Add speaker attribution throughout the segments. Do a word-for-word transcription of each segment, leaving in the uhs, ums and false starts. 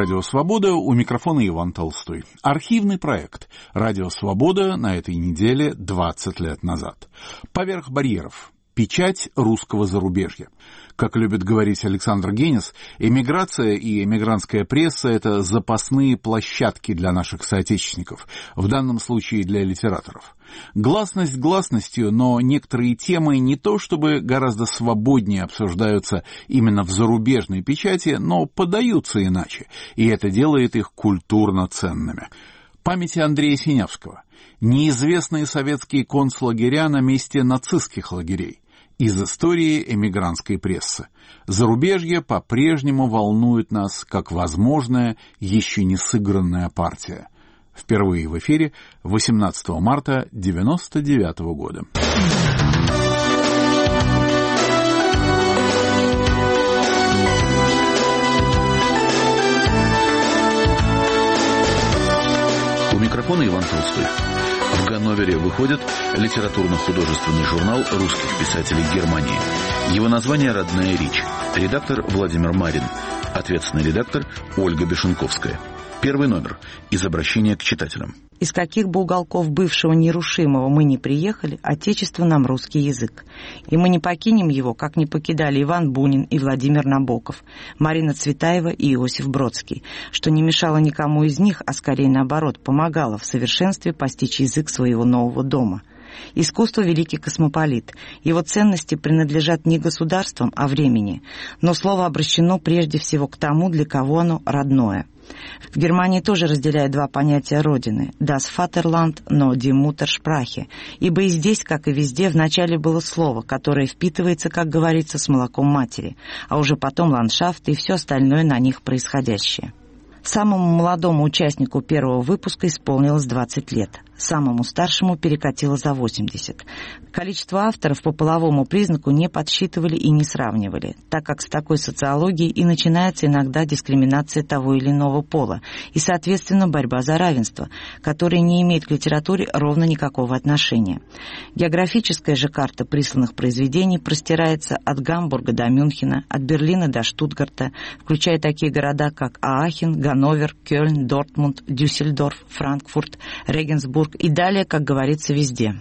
Speaker 1: «Радио Свобода», у микрофона Иван Толстой. Архивный проект «Радио Свобода» на этой неделе двадцать лет назад. «Поверх барьеров. Печать русского зарубежья». Как любит говорить Александр Генис, эмиграция и эмигрантская пресса – это запасные площадки для наших соотечественников, в данном случае для литераторов. Гласность гласностью, но некоторые темы не то чтобы гораздо свободнее обсуждаются именно в зарубежной печати, но подаются иначе, и это делает их культурно ценными. Памяти Андрея Синявского. Неизвестные советские концлагеря на месте нацистских лагерей. Из истории эмигрантской прессы. Зарубежье по-прежнему волнует нас как возможная, еще не сыгранная партия. Впервые в эфире восемнадцатого марта девяносто девятого года.
Speaker 2: У микрофона Иван Толстой. В Ганновере выходит литературно-художественный журнал русских писателей Германии. Его название «Родная речь». Редактор Владимир Марин. Ответственный редактор Ольга Бешенковская. Первый номер. Из обращения к читателям.
Speaker 3: Из каких бы уголков бывшего нерушимого мы ни приехали, отечество нам русский язык. И мы не покинем его, как не покидали Иван Бунин и Владимир Набоков, Марина Цветаева и Иосиф Бродский, что не мешало никому из них, а скорее наоборот, помогало в совершенстве постичь язык своего нового дома. Искусство — великий космополит. Его ценности принадлежат не государствам, а времени. Но слово обращено прежде всего к тому, для кого оно родное. В Германии тоже разделяют два понятия родины – das Vaterland, но die Muttersprache, ибо и здесь, как и везде, вначале было слово, которое впитывается, как говорится, с молоком матери, а уже потом ландшафт и все остальное на них происходящее. Самому молодому участнику первого выпуска исполнилось двадцать лет, самому старшему перекатило за восемьдесят. Количество авторов по половому признаку не подсчитывали и не сравнивали, так как с такой социологией и начинается иногда дискриминация того или иного пола и, соответственно, борьба за равенство, которая не имеет к литературе ровно никакого отношения. Географическая же карта присланных произведений простирается от Гамбурга до Мюнхена, от Берлина до Штутгарта, включая такие города, как Аахен, Ганновер, Кёльн, Дортмунд, Дюссельдорф, Франкфурт, Регенсбург и далее, как говорится, везде.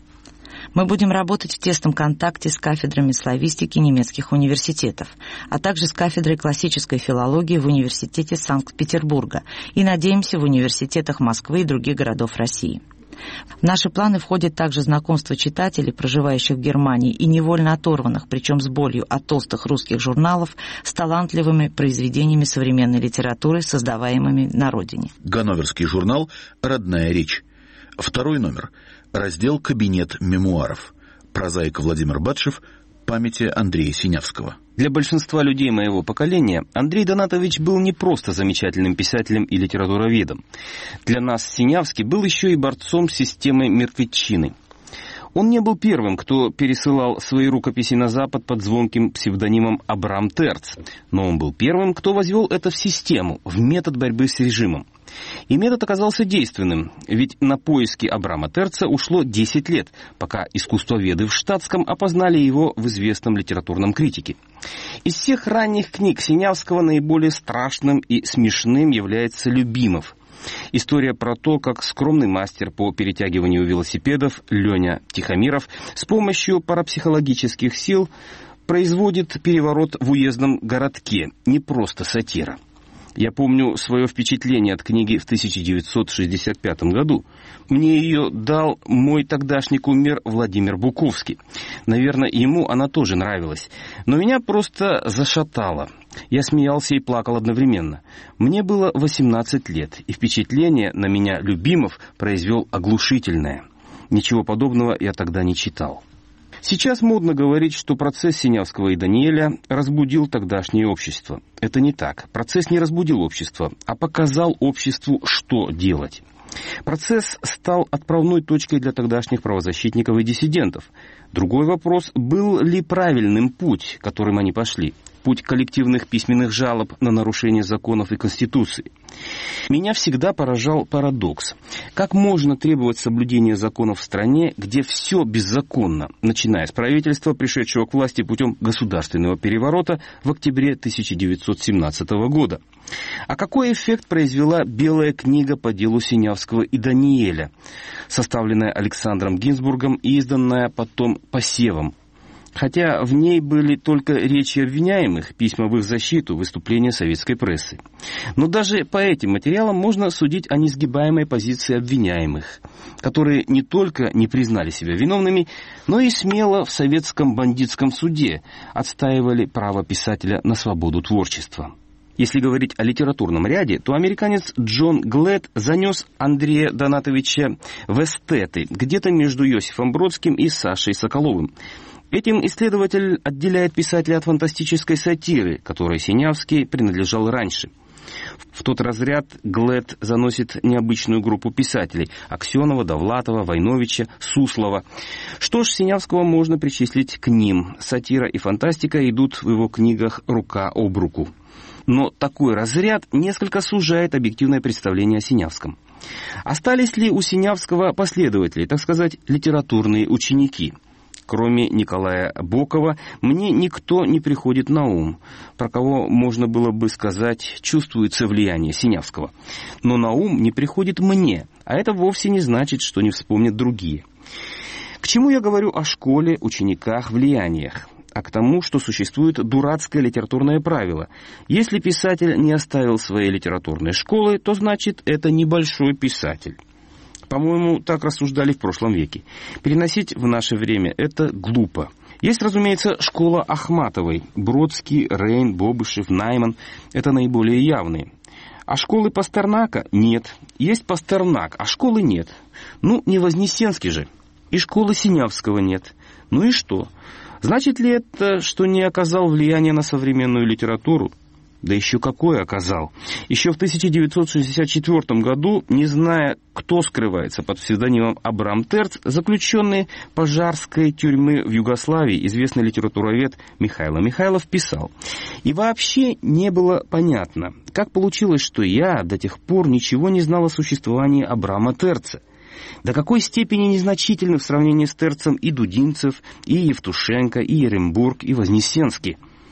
Speaker 3: Мы будем работать в тесном контакте с кафедрами славистики немецких университетов, а также с кафедрой классической филологии в Университете Санкт-Петербурга и, надеемся, в университетах Москвы и других городов России. В наши планы входит также знакомство читателей, проживающих в Германии и невольно оторванных, причем с болью, от толстых русских журналов, с талантливыми произведениями современной литературы, создаваемыми на родине.
Speaker 2: Ганноверский журнал «Родная речь». Второй номер. Раздел «Кабинет мемуаров». Прозаик Владимир Батшев. Памяти Андрея Синявского.
Speaker 4: Для большинства людей моего поколения Андрей Донатович был не просто замечательным писателем и литературоведом. Для нас Синявский был еще и борцом с системой мертвечины. Он не был первым, кто пересылал свои рукописи на Запад под звонким псевдонимом Абрам Терц, но он был первым, кто возвел это в систему, в метод борьбы с режимом. И метод оказался действенным, ведь на поиски Абрама Терца ушло десять лет, пока искусствоведы в штатском опознали его в известном литературном критике. Из всех ранних книг Синявского наиболее страшным и смешным является «Любимов». История про то, как скромный мастер по перетягиванию велосипедов Леня Тихомиров с помощью парапсихологических сил производит переворот в уездном городке, не просто сатира. Я помню свое впечатление от книги в тысяча девятьсот шестьдесят пятом году. Мне ее дал мой тогдашний кумир Владимир Буковский. Наверное, ему она тоже нравилась. Но меня просто зашатало. Я смеялся и плакал одновременно. Мне было восемнадцать лет, и впечатление на меня Любимов произвел оглушительное. Ничего подобного я тогда не читал. Сейчас модно говорить, что процесс Синявского и Даниэля разбудил тогдашнее общество. Это не так. Процесс не разбудил общество, а показал обществу, что делать. Процесс стал отправной точкой для тогдашних правозащитников и диссидентов. Другой вопрос, был ли правильным путь, которым они пошли? Путь коллективных письменных жалоб на нарушение законов и Конституции. Меня всегда поражал парадокс. Как можно требовать соблюдения законов в стране, где все беззаконно, начиная с правительства, пришедшего к власти путем государственного переворота в октябре тысяча девятьсот семнадцатого года? А какой эффект произвела «Белая книга» по делу Синявского и Даниэля, составленная Александром Гинзбургом и изданная потом Посевом? Хотя в ней были только речи обвиняемых, письма в их защиту, выступления советской прессы. Но даже по этим материалам можно судить о несгибаемой позиции обвиняемых, которые не только не признали себя виновными, но и смело в советском бандитском суде отстаивали право писателя на свободу творчества. Если говорить о литературном ряде, то американец Джон Глэд занес Андрея Донатовича в эстеты, где-то между Иосифом Бродским и Сашей Соколовым. Этим исследователь отделяет писателя от фантастической сатиры, которой Синявский принадлежал раньше. В тот разряд Глэд заносит необычную группу писателей – Аксенова, Довлатова, Войновича, Суслова. Что ж, Синявского можно причислить к ним. Сатира и фантастика идут в его книгах рука об руку. Но такой разряд несколько сужает объективное представление о Синявском. Остались ли у Синявского последователи, так сказать, литературные ученики? Кроме Николая Бокова, мне никто не приходит на ум, про кого можно было бы сказать, чувствуется влияние Синявского. Но на ум не приходит мне, а это вовсе не значит, что не вспомнят другие. К чему я говорю о школе, учениках, влияниях? А к тому, что существует дурацкое литературное правило. Если писатель не оставил своей литературной школы, то значит это небольшой писатель. По-моему, так рассуждали в прошлом веке. Переносить в наше время это глупо. Есть, разумеется, школа Ахматовой. Бродский, Рейн, Бобышев, Найман – это наиболее явные. А школы Пастернака нет. Есть Пастернак, а школы нет. Ну, не Вознесенский же. И школы Синявского нет. Ну и что? Значит ли это, что не оказал влияния на современную литературу? Да еще какое оказал. Еще в тысяча девятьсот шестьдесят четвёртом году, не зная, кто скрывается под псевдонимом Абрам Терц, заключенный Пожарской тюрьмы в Югославии, известный литературовед Михаил Михайлов писал: «И вообще не было понятно, как получилось, что я до тех пор ничего не знал о существовании Абрама Терца. До какой степени незначительны в сравнении с Терцем и Дудинцев, и Евтушенко, и Ерембург, и Вознесенский.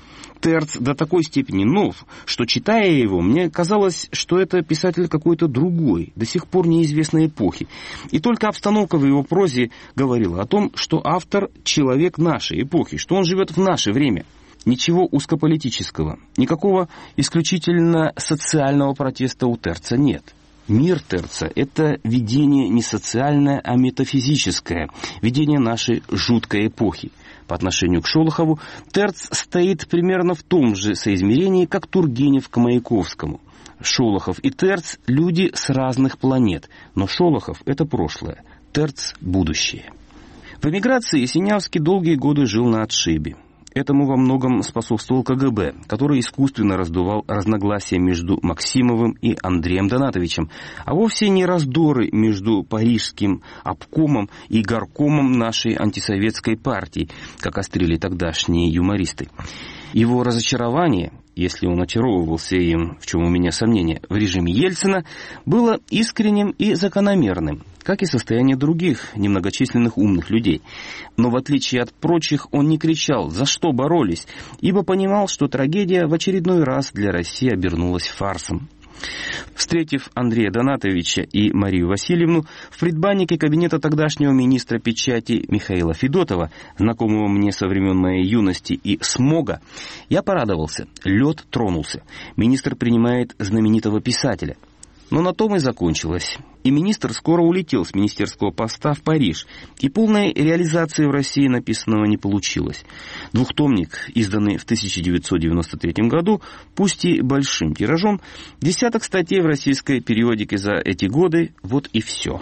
Speaker 4: Терц до такой степени нов, что, читая его, мне казалось, что это писатель какой-то другой, до сих пор неизвестной эпохи. И только обстановка в его прозе говорила о том, что автор – человек нашей эпохи, что он живет в наше время. Ничего узкополитического, никакого исключительно социального протеста у Терца нет. Мир Терца – это видение не социальное, а метафизическое, видение нашей жуткой эпохи. По отношению к Шолохову Терц стоит примерно в том же соизмерении, как Тургенев к Маяковскому. Шолохов и Терц – люди с разных планет, но Шолохов – это прошлое, Терц – будущее. В эмиграции Синявский долгие годы жил на отшибе. Этому во многом способствовал ка гэ бэ, который искусственно раздувал разногласия между Максимовым и Андреем Донатовичем, а вовсе не раздоры между парижским обкомом и горкомом нашей антисоветской партии, как острили тогдашние юмористы. Его разочарование, если он очаровывался им, в чем у меня сомнения, в режиме Ельцина, было искренним и закономерным, как и состояние других немногочисленных умных людей. Но в отличие от прочих, он не кричал «за что боролись?», ибо понимал, что трагедия в очередной раз для России обернулась фарсом. Встретив Андрея Донатовича и Марию Васильевну в предбаннике кабинета тогдашнего министра печати Михаила Федотова, знакомого мне со времен моей юности и смога, я порадовался. Лед тронулся. Министр принимает знаменитого писателя. Но на том и закончилось. И министр скоро улетел с министерского поста в Париж, и полной реализации в России написанного не получилось. Двухтомник, изданный в тысяча девятьсот девяносто третьем году, пусть и большим тиражом, десяток статей в российской периодике за эти годы, вот и все.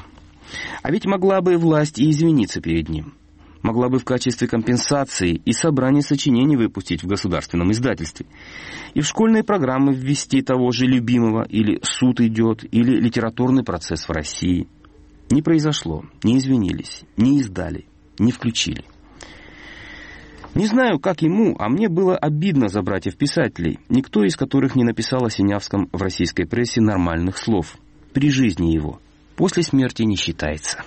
Speaker 4: А ведь могла бы власть и извиниться перед ним. Могла бы в качестве компенсации и собрание сочинений выпустить в государственном издательстве. И в школьные программы ввести того же любимого, или суд идет, или литературный процесс в России. Не произошло, не извинились, не издали, не включили. Не знаю, как ему, а мне было обидно за братьев-писателей, никто из которых не написал о Синявском в российской прессе нормальных слов. При жизни его. После смерти не считается.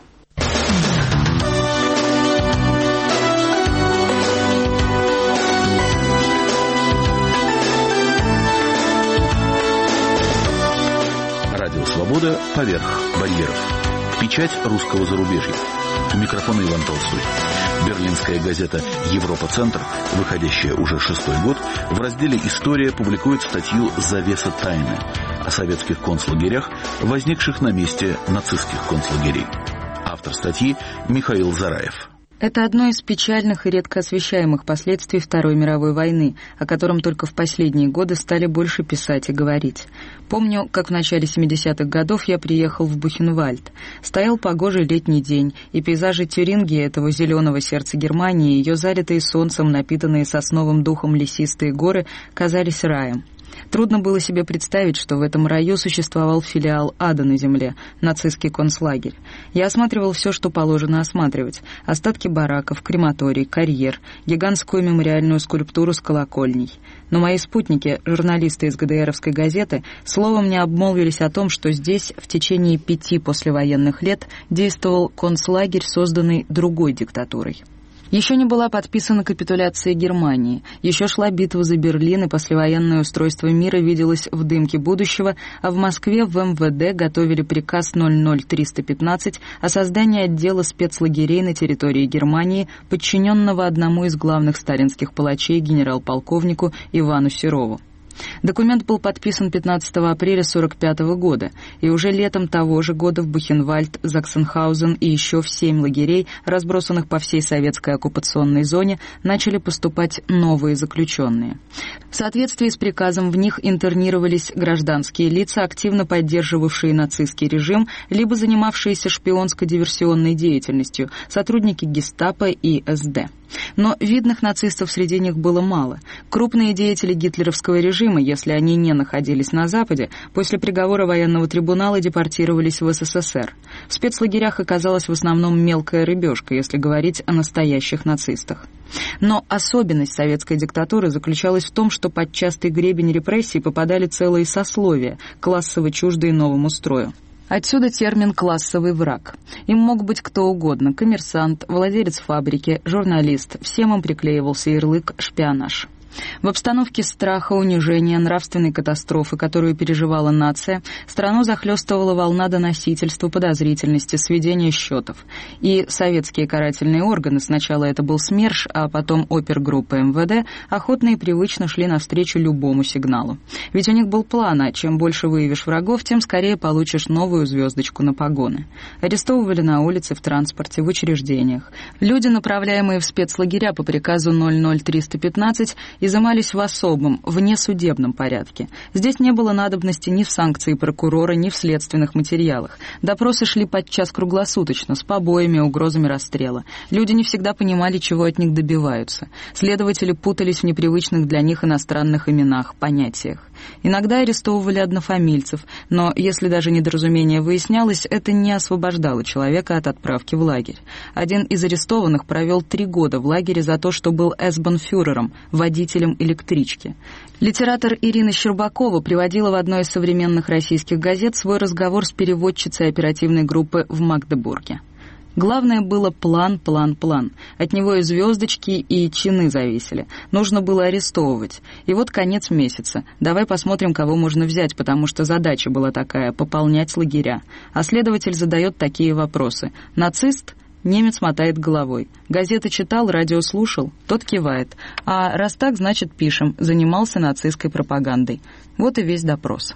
Speaker 2: Радио «Свобода» поверх барьеров. Печать русского зарубежья. У микрофона Иван Толстой. Берлинская газета «Европа-центр», выходящая уже шестой год, в разделе «История» публикует статью «Завеса тайны» о советских концлагерях, возникших на месте нацистских концлагерей. Автор статьи Михаил Зараев.
Speaker 5: Это одно из печальных и редко освещаемых последствий Второй мировой войны, о котором только в последние годы стали больше писать и говорить. Помню, как в начале семидесятых годов я приехал в Бухенвальд. Стоял погожий летний день, и пейзажи Тюрингии, этого зеленого сердца Германии, ее залитые солнцем, напитанные сосновым духом лесистые горы, казались раем. Трудно было себе представить, что в этом раю существовал филиал ада на земле, нацистский концлагерь. Я осматривал все, что положено осматривать. Остатки бараков, крематорий, карьер, гигантскую мемориальную скульптуру с колокольней. Но мои спутники, журналисты из ГДРовской газеты, словом не обмолвились о том, что здесь в течение пяти послевоенных лет действовал концлагерь, созданный другой диктатурой. Еще не была подписана капитуляция Германии, еще шла битва за Берлин, и послевоенное устройство мира виделось в дымке будущего, а в Москве в эм вэ дэ готовили приказ ноль ноль триста пятнадцать о создании отдела спецлагерей на территории Германии, подчиненного одному из главных сталинских палачей генерал-полковнику Ивану Серову. Документ был подписан пятнадцатого апреля сорок пятого года, и уже летом того же года в Бухенвальд, Заксенхаузен и еще в семь лагерей, разбросанных по всей советской оккупационной зоне, начали поступать новые заключенные. В соответствии с приказом в них интернировались гражданские лица, активно поддерживавшие нацистский режим, либо занимавшиеся шпионско-диверсионной деятельностью, сотрудники гестапо и эс дэ. Но видных нацистов среди них было мало. Крупные деятели гитлеровского режима, если они не находились на Западе, после приговора военного трибунала депортировались в эс эс эс эр. В спецлагерях оказалась в основном мелкая рыбешка, если говорить о настоящих нацистах. Но особенность советской диктатуры заключалась в том, что под частый гребень репрессий попадали целые сословия, классово чуждые новому строю. Отсюда термин «классовый враг». Им мог быть кто угодно – коммерсант, владелец фабрики, журналист. Всем им приклеивался ярлык «шпионаж». В обстановке страха, унижения, нравственной катастрофы, которую переживала нация, страну захлестывала волна доносительства, подозрительности, сведения счетов. И советские карательные органы, сначала это был СМЕРШ, а потом опергруппа эм вэ дэ, охотно и привычно шли навстречу любому сигналу. Ведь у них был план, а чем больше выявишь врагов, тем скорее получишь новую звездочку на погоны. Арестовывали на улице, в транспорте, в учреждениях. Люди, направляемые в спецлагеря по приказу ноль ноль триста пятнадцать, изымались в особом, внесудебном порядке. Здесь не было надобности ни в санкции прокурора, ни в следственных материалах. Допросы шли подчас круглосуточно, с побоями, угрозами расстрела. Люди не всегда понимали, чего от них добиваются. Следователи путались в непривычных для них иностранных именах, понятиях. Иногда арестовывали однофамильцев, но если даже недоразумение выяснялось, это не освобождало человека от отправки в лагерь. Один из арестованных провел три года в лагере за то, что был эсбанфюрером, водителем электрички. Литератор Ирина Щербакова приводила в одной из современных российских газет свой разговор с переводчицей оперативной группы в Магдебурге. Главное было план, план, план. От него и звездочки, и чины зависели. Нужно было арестовывать. И вот конец месяца. Давай посмотрим, кого можно взять, потому что задача была такая — пополнять лагеря. А следователь задает такие вопросы. Нацист? Немец мотает головой. Газеты читал, радио слушал? Тот кивает. А раз так, значит, пишем. Занимался нацистской пропагандой. Вот и весь допрос.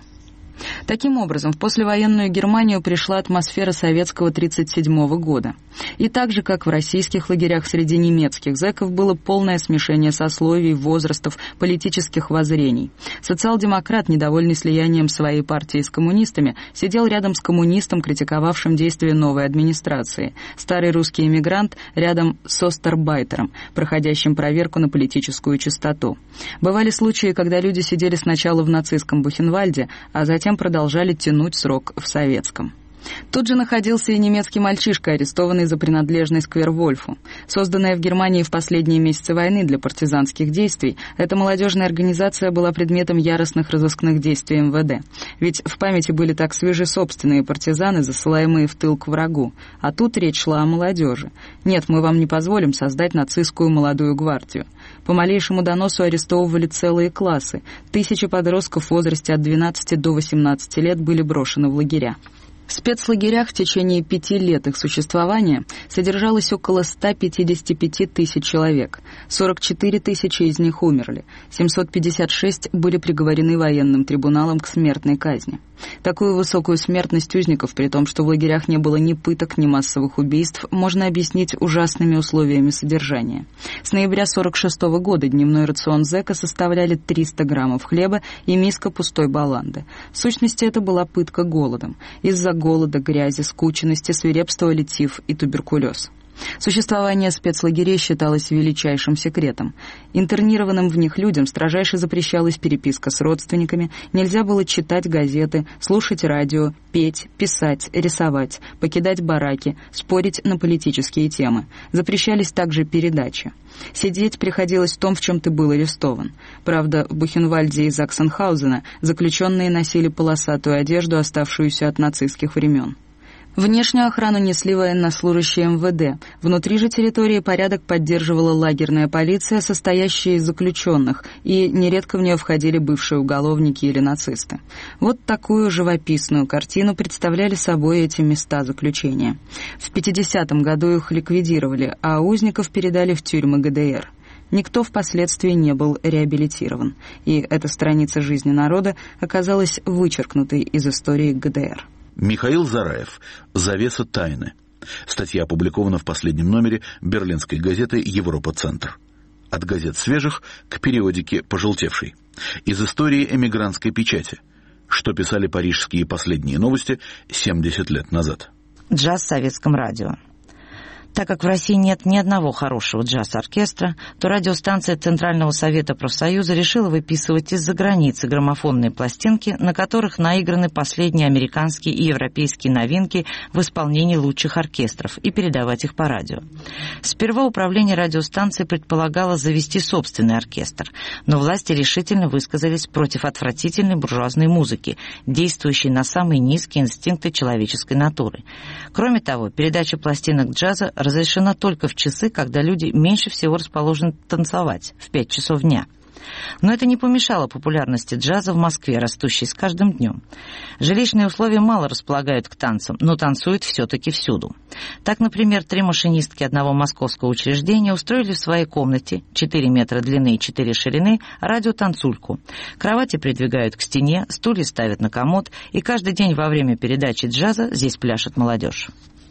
Speaker 5: Таким образом, в послевоенную Германию пришла атмосфера советского тридцать седьмого года. И так же, как в российских лагерях среди немецких зэков, было полное смешение сословий, возрастов, политических воззрений. Социал-демократ, недовольный слиянием своей партии с коммунистами, сидел рядом с коммунистом, критиковавшим действия новой администрации. Старый русский эмигрант рядом с остарбайтером, проходящим проверку на политическую чистоту. Бывали случаи, когда люди сидели сначала в нацистском Бухенвальде, а затем продолжали тянуть срок в советском. Тут же находился и немецкий мальчишка, арестованный за принадлежность к Вервольфу. Созданная в Германии в последние месяцы войны для партизанских действий, эта молодежная организация была предметом яростных разыскных действий эм вэ дэ. Ведь в памяти были так свежи собственные партизаны, засылаемые в тыл к врагу. А тут речь шла о молодежи. Нет, мы вам не позволим создать нацистскую молодую гвардию. По малейшему доносу арестовывали целые классы. Тысячи подростков в возрасте от двенадцати до восемнадцати лет были брошены в лагеря. В спецлагерях в течение пяти лет их существования содержалось около ста пятидесяти пяти тысяч человек. сорок четыре тысячи из них умерли. семьсот пятьдесят шесть были приговорены военным трибуналом к смертной казни. Такую высокую смертность узников, при том, что в лагерях не было ни пыток, ни массовых убийств, можно объяснить ужасными условиями содержания. С ноября сорок шестого года дневной рацион зэка составляли триста граммов хлеба и миска пустой баланды. В сущности, это была пытка голодом. Из-за голода, грязи, скученности свирепствовали тиф и туберкулез. Существование спецлагерей считалось величайшим секретом. Интернированным в них людям строжайше запрещалась переписка с родственниками, нельзя было читать газеты, слушать радио, петь, писать, рисовать, покидать бараки, спорить на политические темы. Запрещались также передачи. Сидеть приходилось в том, в чем ты был арестован. Правда, в Бухенвальде и Заксенхаузена заключенные носили полосатую одежду, оставшуюся от нацистских времен. Внешнюю охрану несли военнослужащие эм вэ дэ. Внутри же территории порядок поддерживала лагерная полиция, состоящая из заключенных, и нередко в нее входили бывшие уголовники или нацисты. Вот такую живописную картину представляли собой эти места заключения. В пятидесятом году их ликвидировали, а узников передали в тюрьмы гэ дэ эр. Никто впоследствии не был реабилитирован, и эта страница жизни народа оказалась вычеркнутой из истории гэ дэ эр.
Speaker 2: Михаил Зараев. «Завеса тайны». Статья опубликована в последнем номере берлинской газеты «Европа-центр». От газет свежих к периодике пожелтевшей. Из истории эмигрантской печати. Что писали парижские последние новости семьдесят лет назад.
Speaker 3: Джаз в советском радио. Так как в России нет ни одного хорошего джаз-оркестра, то радиостанция Центрального совета профсоюза решила выписывать из-за границы граммофонные пластинки, на которых наиграны последние американские и европейские новинки в исполнении лучших оркестров, и передавать их по радио. Сперва управление радиостанции предполагало завести собственный оркестр, но власти решительно высказались против отвратительной буржуазной музыки, действующей на самые низкие инстинкты человеческой натуры. Кроме того, передача пластинок джаза разрешена только в часы, когда люди меньше всего расположены танцевать, в пять часов дня. Но это не помешало популярности джаза в Москве, растущей с каждым днем. Жилищные условия мало располагают к танцам, но танцуют все-таки всюду. Так, например, три машинистки одного московского учреждения устроили в своей комнате четыре метра длины и четыре ширины радиотанцульку. Кровати придвигают к стене, стулья ставят на комод, и каждый день во время передачи джаза здесь пляшет молодежь.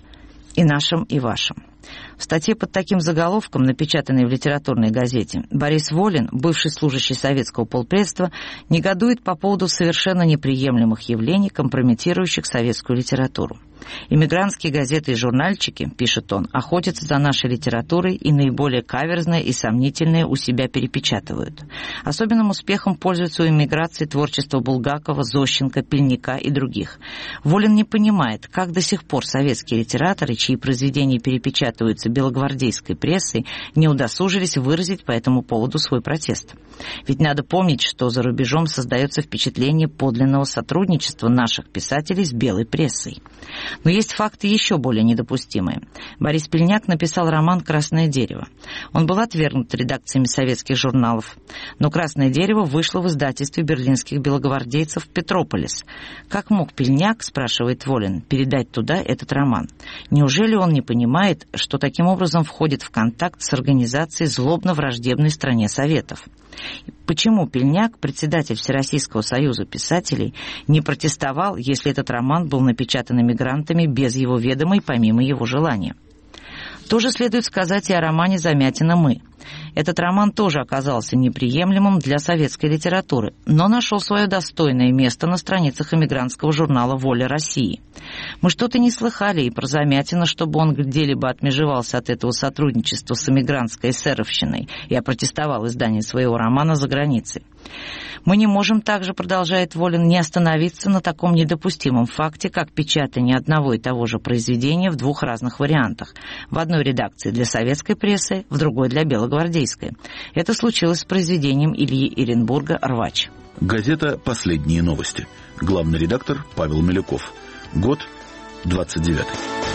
Speaker 3: И нашим, и вашим. В статье под таким заголовком, напечатанной в литературной газете, Борис Волин, бывший служащий советского полпредства, негодует по поводу совершенно неприемлемых явлений, компрометирующих советскую литературу. «Эмигрантские газеты и журнальчики, — пишет он, — охотятся за нашей литературой и наиболее каверзное и сомнительное у себя перепечатывают. Особенным успехом пользуется у эмиграции творчество Булгакова, Зощенко, Пельника и других. Волин не понимает, как до сих пор советские литераторы, чьи произведения перепечатываются белогвардейской прессой, не удосужились выразить по этому поводу свой протест. Ведь надо помнить, что за рубежом создается впечатление подлинного сотрудничества наших писателей с белой прессой. Но есть факты еще более недопустимые. Борис Пельняк написал роман «Красное дерево». Он был отвергнут редакциями советских журналов. Но «Красное дерево» вышло в издательстве берлинских белогвардейцев «Петрополис». Как мог Пельняк, спрашивает Волин, передать туда этот роман? Неужели он не понимает, что таким образом входит в контакт с организацией злобно-враждебной стране Советов? Почему Пельняк, председатель Всероссийского союза писателей, не протестовал, если этот роман был напечатан эмигрантами без его ведома и помимо его желания? То же следует сказать и о романе «Замятина мы». Этот роман тоже оказался неприемлемым для советской литературы, но нашел свое достойное место на страницах эмигрантского журнала «Воля России». Мы что-то не слыхали и про Замятина, чтобы он где-либо отмежевался от этого сотрудничества с эмигрантской эсеровщиной и опротестовал издание своего романа за границей. Мы не можем также, продолжает Волин, не остановиться на таком недопустимом факте, как печатание одного и того же произведения в двух разных вариантах. В одной редакции для советской прессы, в другой для белогвардейской. Это случилось с произведением Ильи Эренбурга «Рвач».
Speaker 2: Газета «Последние новости». Главный редактор Павел Милюков. Год двадцать девятый.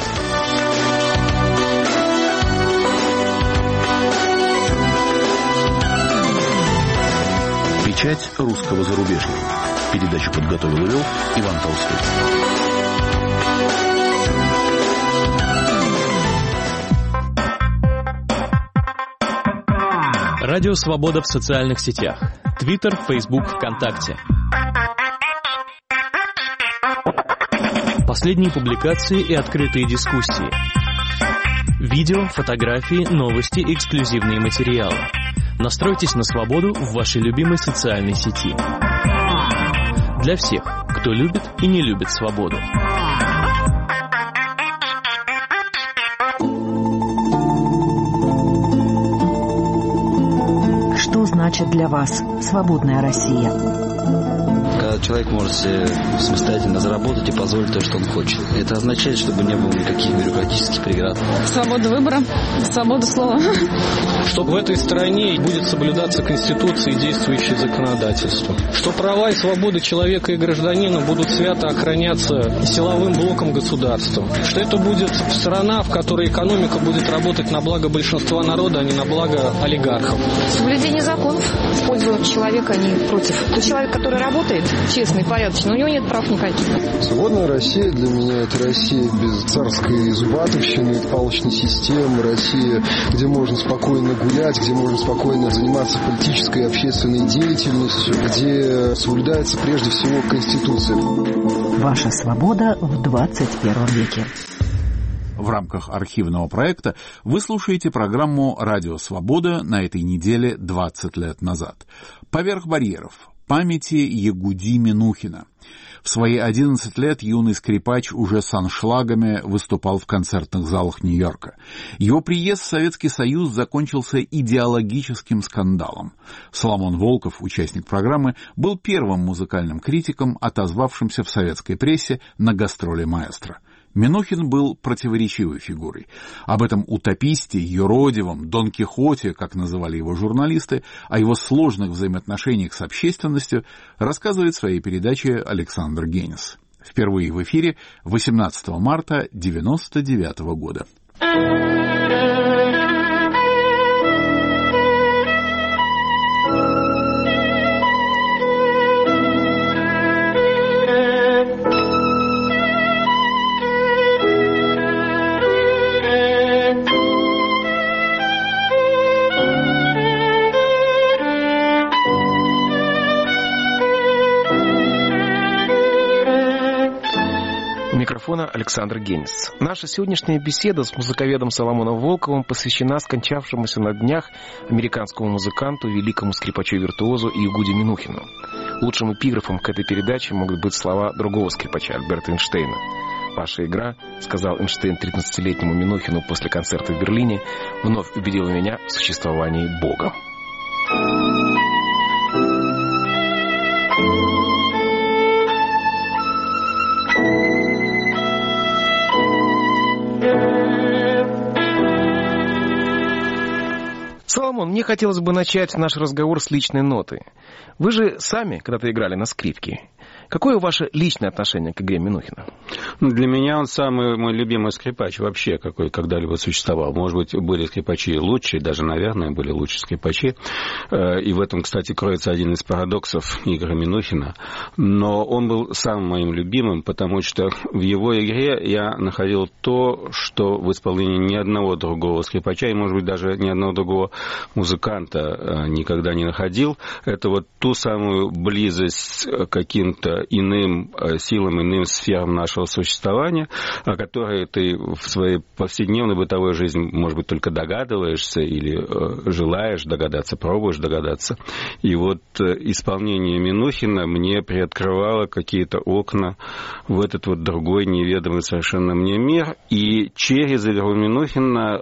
Speaker 2: Печать русского зарубежья. Передачу подготовил и вел Иван Толстой.
Speaker 6: Радио «Свобода» в социальных сетях. Твиттер, Фейсбук, ВКонтакте. Последние публикации и открытые дискуссии. Видео, фотографии, новости, эксклюзивные материалы. Настройтесь на свободу в вашей любимой социальной сети. Для всех, кто любит и не любит свободу.
Speaker 7: Что значит для вас свободная Россия?
Speaker 8: Когда человек может себе самостоятельно заработать и позволить то, что он хочет. Это означает, чтобы не было никаких бюрократических преград.
Speaker 9: Свобода выбора, свобода слова.
Speaker 10: Что в этой стране будет соблюдаться Конституция и действующее законодательство. Что права и свободы человека и гражданина будут свято охраняться силовым блоком государства. Что это будет страна, в которой экономика будет работать на благо большинства народа, а не на благо олигархов.
Speaker 9: Соблюдение законов в пользу человека, а не против. Тот человек, который работает честно и порядочно, у него нет прав никаких.
Speaker 11: Свободная Россия для меня — это Россия без царской зубатовщины, палочной системы, Россия, где можно спокойно гулять, где можно спокойно заниматься политической и общественной деятельностью, где соблюдается прежде всего Конституция.
Speaker 7: Ваша свобода в двадцать первом веке.
Speaker 1: В рамках архивного проекта вы слушаете программу «Радио Свобода» на этой неделе двадцать лет назад. «Поверх барьеров. Памяти Ягуди Минухина». В свои одиннадцать лет юный скрипач уже с аншлагами выступал в концертных залах Нью-Йорка. Его приезд в Советский Союз закончился идеологическим скандалом. Соломон Волков, участник программы, был первым музыкальным критиком, отозвавшимся в советской прессе на гастроли маэстро. Минухин был противоречивой фигурой. Об этом утописте, юродивом, Дон Кихоте, как называли его журналисты, о его сложных взаимоотношениях с общественностью, рассказывает в своей передаче Александр Генис. Впервые в эфире восемнадцатого марта девяносто девятого года.
Speaker 12: Александр Генис. Наша сегодняшняя беседа с музыковедом Соломоном Волковым посвящена скончавшемуся на днях американскому музыканту, великому скрипачу-виртуозу Ягуди Минухину. Лучшим эпиграфом к этой передаче могут быть слова другого скрипача, Альберта Эйнштейна. «Ваша игра, — сказал Эйнштейн тринадцатилетнему Минухину после концерта в Берлине, — вновь убедила меня в существовании Бога». Соломон, мне хотелось бы начать наш разговор с личной ноты. Вы же сами когда-то играли на скрипке. Какое ваше личное отношение к игре Минухина?
Speaker 13: Для меня он самый мой любимый скрипач вообще, какой когда-либо существовал. Может быть, были скрипачи лучшие, даже, наверное, были лучшие скрипачи. И в этом, кстати, кроется один из парадоксов игры Минухина. Но он был самым моим любимым, потому что в его игре я находил то, что в исполнении ни одного другого скрипача, и, может быть, даже ни одного другого музыканта никогда не находил. Это вот ту самую близость к каким-то иным силам, иным сферам нашего существования, о которой ты в своей повседневной бытовой жизни, может быть, только догадываешься или желаешь догадаться, пробуешь догадаться. И вот исполнение Минухина мне приоткрывало какие-то окна в этот вот другой, неведомый совершенно мне мир. И через Илью Минухина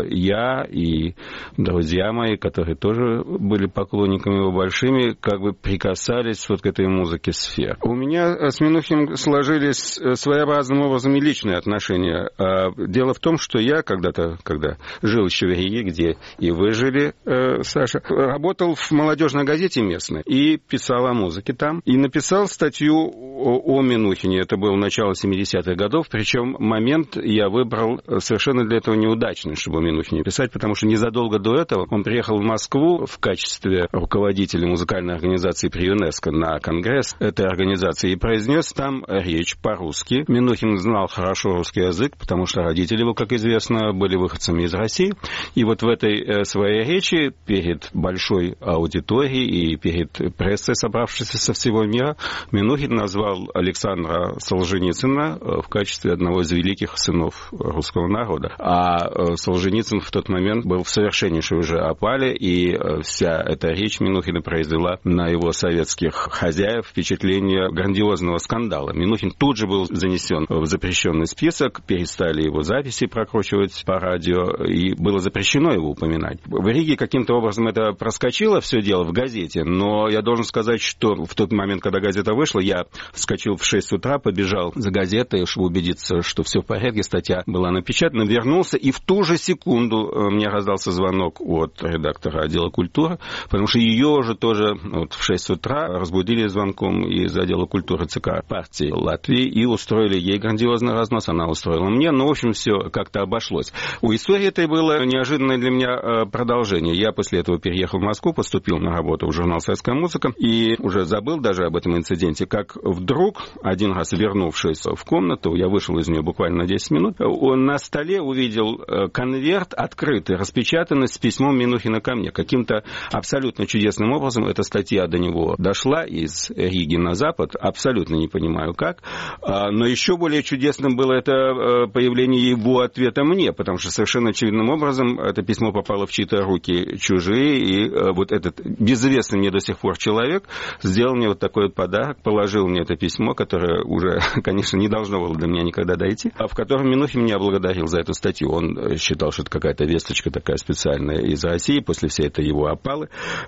Speaker 13: я и друзья мои, которые тоже были поклонниками его большими, как бы прикасались вот к этой музыке сфер. У меня с Минухиным сложились своеобразным образом и личные отношения. Дело в том, что я когда-то, когда жил еще в Риге, где и вы жили, Саша, работал в молодежной газете местной и писал о музыке там. И написал статью о, о Минухине. Это было начало семидесятых годов. Причем момент я выбрал совершенно для этого неудачный, чтобы о Минухине писать, потому что незадолго до этого он приехал в Москву в качестве руководителя музыкальной организации при ЮНЕСКО на конгресс этой организации и произнес там речь по-русски. Минухин знал хорошо русский язык, потому что родители его, как известно, были выходцами из России. И вот в этой своей речи перед большой аудиторией и перед прессой, собравшейся со всего мира, Минухин назвал Александра Солженицына в качестве одного из великих сынов русского народа. А Солженицын в тот момент был в совершеннейшей уже опале, и вся эта речь Минухина произвела на его советских хозяев впечатление грандиозного скандала. Минухин тут же был занесен в запрещенный список, перестали его записи прокручивать по радио, и было запрещено его упоминать. В Риге каким-то образом это проскочило все дело в газете, но я должен сказать, что в тот момент, когда газета вышла, я вскочил в шесть утра, побежал за газетой, чтобы убедиться, что все в порядке, статья была напечатана, вернулся, и в ту же секунду мне раздался звонок от редактора отдела культуры, потому что ее уже тоже вот, в шесть утра разбудили звонком из отдела культуры ЦК партии Латвии и устроили ей грандиозный разнос, она устроила мне, но, в общем, все как-то обошлось. У истории этой было неожиданное для меня продолжение. Я после этого переехал в Москву, поступил на работу в журнал «Советская музыка» и уже забыл даже об этом инциденте, как вдруг, один раз вернувшись в комнату, я вышел из нее буквально на десять минут, он на столе увидел конверт открытый, распечатанный с письмом Минухина ко мне. Каким-то абсолютно чудесным образом эта статья до него дошла из Риги на запад, абсолютно не понимаю как, но еще более чудесным было это появление его ответа мне, потому что совершенно очевидным образом это письмо попало в чьи-то руки чужие, и вот этот безызвестный мне до сих пор человек сделал мне вот такой вот подарок, положил мне это письмо, которое уже, конечно, не должно было до меня никогда дойти, а в котором Минухин меня благодарил за эту статью. Он считал, что это какая-то весточка такая специальная из России, после всей этой его опалы.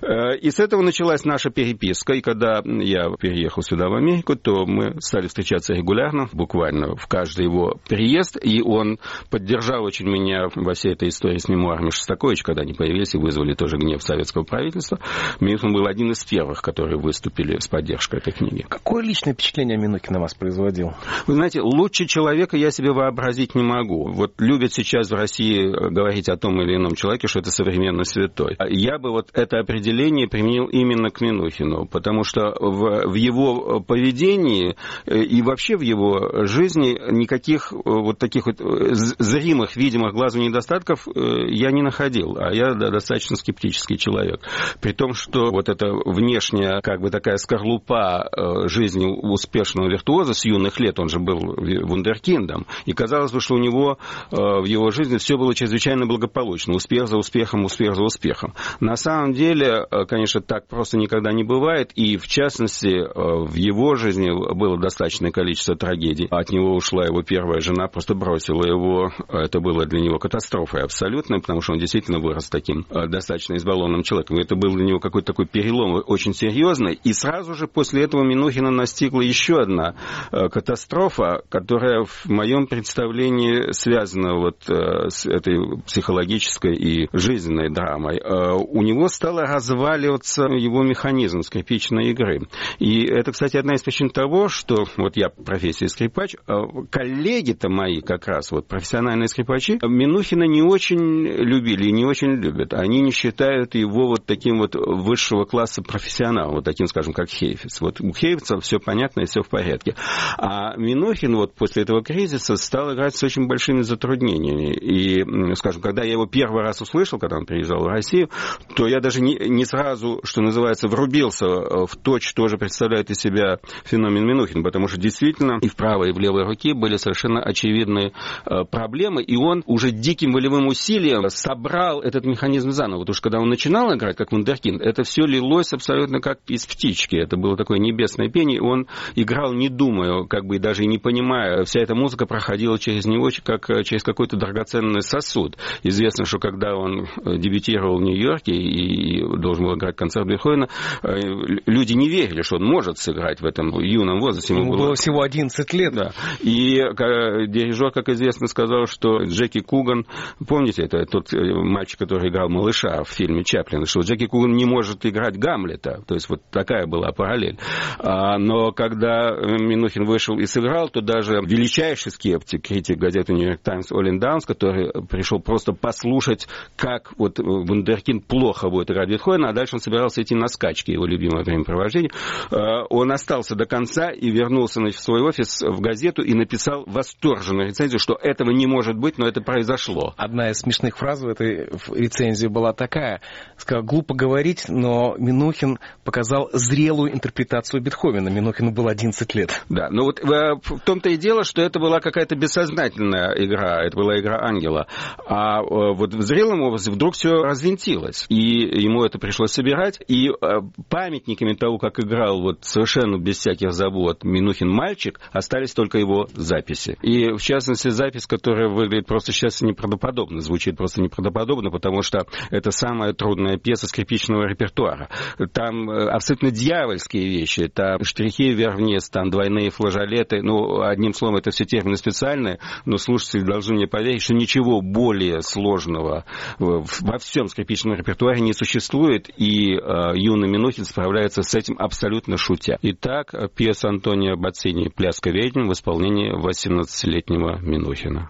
Speaker 13: И с этого началась наша переписка, и когда я переехал сюда, в Америку, то мы стали встречаться регулярно, буквально в каждый его приезд, и он поддержал очень меня во всей этой истории с мемуарами Шостаковича, когда они появились и вызвали тоже гнев советского правительства. Минухин был один из первых, которые выступили с поддержкой этой книги.
Speaker 12: Какое личное впечатление Минухин на вас производил?
Speaker 13: Вы знаете, лучше человека я себе вообразить не могу. Вот любят сейчас в России говорить о том или ином человеке, что это современный святой. Я бы вот это определение применил именно к Минухину, потому что в, в его поведении и вообще в его жизни никаких вот таких вот зримых, видимых глазу недостатков я не находил, а я да, достаточно скептический человек. При том, что вот эта внешняя, как бы такая скорлупа жизни успешного виртуоза с юных лет, он же был вундеркиндом, и казалось бы, что у него в его жизни все было чрезвычайно благополучно, успех за успехом, успех за успехом. На самом деле, конечно, так просто никогда не бывает, и в частности, в его жизни было достаточное количество трагедий. От него ушла его первая жена, просто бросила его, это было для него катастрофой абсолютной, потому что он действительно вырос таким достаточно избалованным человеком. Это был для него какой-то такой перелом очень серьезный, и сразу же после этого Минухина настигла еще одна катастрофа, которая в моем представлении связана вот с этой психологической и жизненной драмой. У него стало разваливаться его механизм скрипичной игры. И это, кстати, одна из причин того, что вот я по профессии скрипач, коллеги-то мои как раз, вот профессиональные скрипачи, Минухина не очень любили и не очень любят. Они не считают его вот таким вот высшего класса профессионалом, вот таким, скажем, как Хейфиц. Вот у Хейфица все понятно и все в порядке. А Минухин вот после этого кризиса стал играть с очень большими затруднениями. И, скажем, когда я его первый раз услышал, когда он сам приезжал в Россию, то я даже не, не сразу, что называется, врубился в то, что же представляет из себя феномен Минухин, потому что действительно и в правой, и в левой руке были совершенно очевидные проблемы, и он уже диким волевым усилием собрал этот механизм заново. Потому что когда он начинал играть как вундеркинд, это все лилось абсолютно как из птички. Это было такое небесное пение, и он играл не думая, как бы даже и не понимая. Вся эта музыка проходила через него как через какой-то драгоценный сосуд. Известно, что когда он дебютировал в Нью-Йорке и должен был играть концерт Бетховена, люди не верили, что он может сыграть в этом юном возрасте.
Speaker 12: Ему, Ему было всего одиннадцать лет.
Speaker 13: Да. И дирижер, как известно, сказал, что Джеки Куган, помните, это тот мальчик, который играл малыша в фильме Чаплина, что Джеки Куган не может играть Гамлета. То есть вот такая была параллель. Но когда Минухин вышел и сыграл, то даже величайший скептик, критик газеты «Нью-Йорк Таймс» Олин Даунс, который пришел просто послушать, как вот вундеркинд плохо будет играть Бетховена, а дальше он собирался идти на скачки, его любимое времяпровождение, он остался до конца и вернулся в свой офис в газету и написал восторженную рецензию, что этого не может быть, но это произошло.
Speaker 12: Одна из смешных фраз в этой рецензии была такая. Сказал, глупо говорить, но Минухин показал зрелую интерпретацию Бетховена. Минухину было одиннадцать лет.
Speaker 13: Да, но вот в том-то и дело, что это была какая-то бессознательная игра, это была игра ангела. А вот в зрелом образе вдруг все развинтилось, и ему это пришлось собирать, и памятниками того, как играл вот совершенно без всяких забот Минухин мальчик, остались только его записи. И, в частности, запись, которая выглядит просто сейчас неправдоподобно, звучит просто неправдоподобно, потому что это самая трудная пьеса скрипичного репертуара. Там абсолютно дьявольские вещи, это штрихи вверх-вниз, там двойные флажолеты, ну, одним словом, это все термины специальные, но слушатели должны мне поверить, что ничего более сложного во всем скрипичном репертуаре не существует, и э, юный Минухин справляется с этим абсолютно шутя. Итак, пьеса Антонио Боцини «Пляска ведьм» в исполнении восемнадцатилетнего Минухина.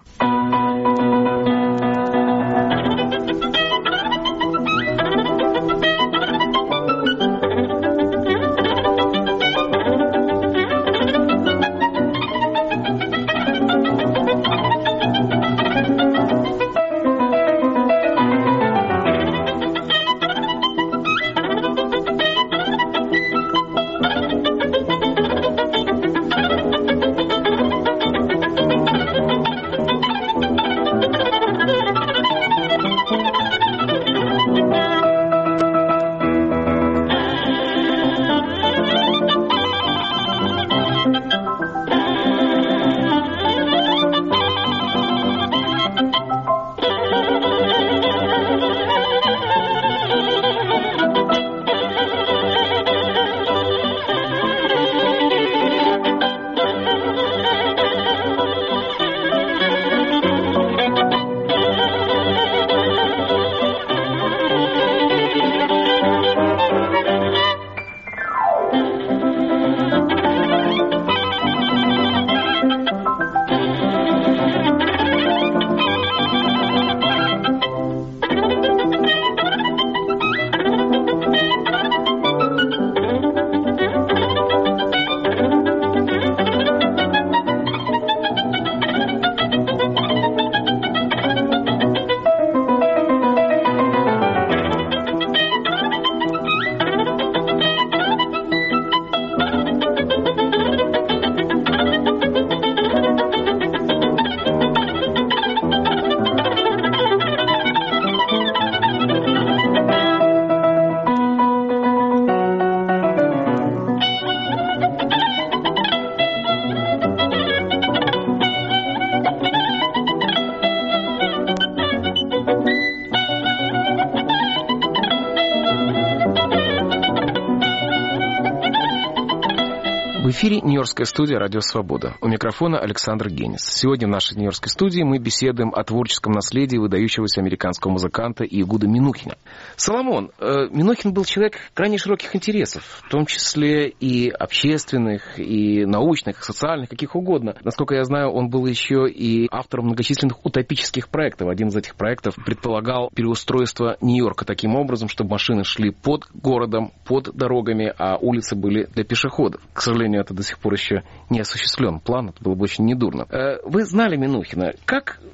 Speaker 12: В эфире Нью-Йоркская студия «Радио Свобода». У микрофона Александр Генис. Сегодня в нашей Нью-Йоркской студии мы беседуем о творческом наследии выдающегося американского музыканта Иегуда Минухина. Соломон, э, Минухин был человек крайне широких интересов, в том числе и общественных, и научных, и социальных, каких угодно. Насколько я знаю, он был еще и автором многочисленных утопических проектов. Один из этих проектов предполагал переустройство Нью-Йорка таким образом, чтобы машины шли под городом, под дорогами, а улицы были для пешеходов. К сожалению, это до сих пор еще не осуществлен план, это было бы очень недурно. Вы знали Минухина. Как